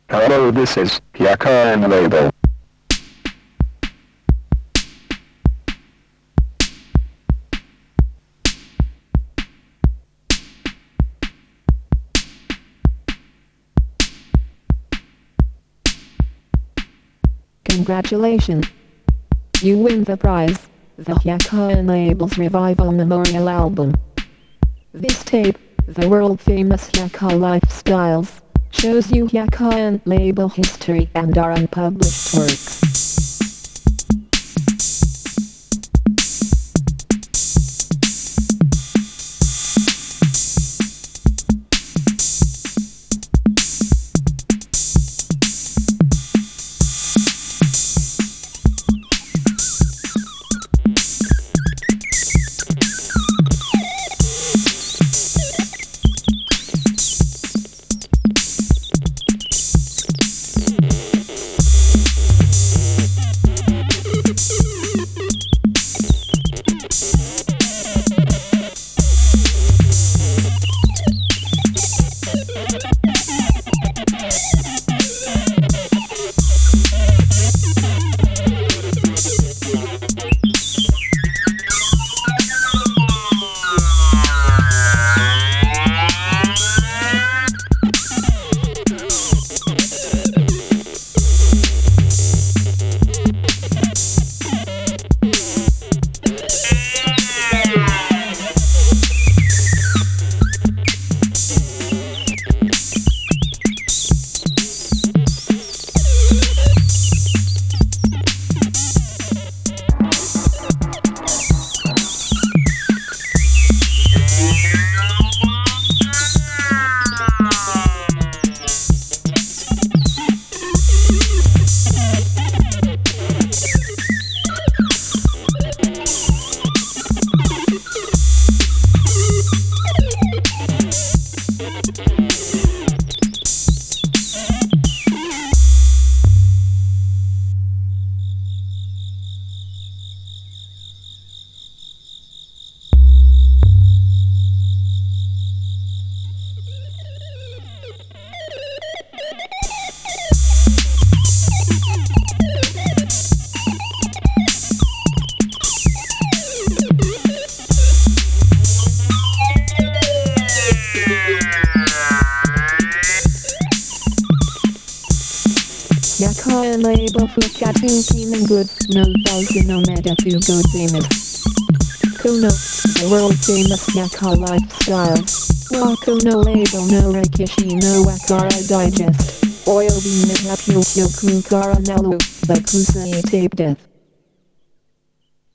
Hello, this is Yaka and Label. Congratulations! You win the prize, the Yaka and Labels Revival Memorial Album. This tape, the world-famous Yaka Lifestyles, shows you Yaka and Label history and our unpublished works. Yaka and Label Fukatunkin and good, no thousand no meta fugo famous. Kuno, the world famous Yaka lifestyle. Wako no Label no Rekishi no Wakara digest. Oil beam is Rapyo Kukara Nalu, the Kusai tape death.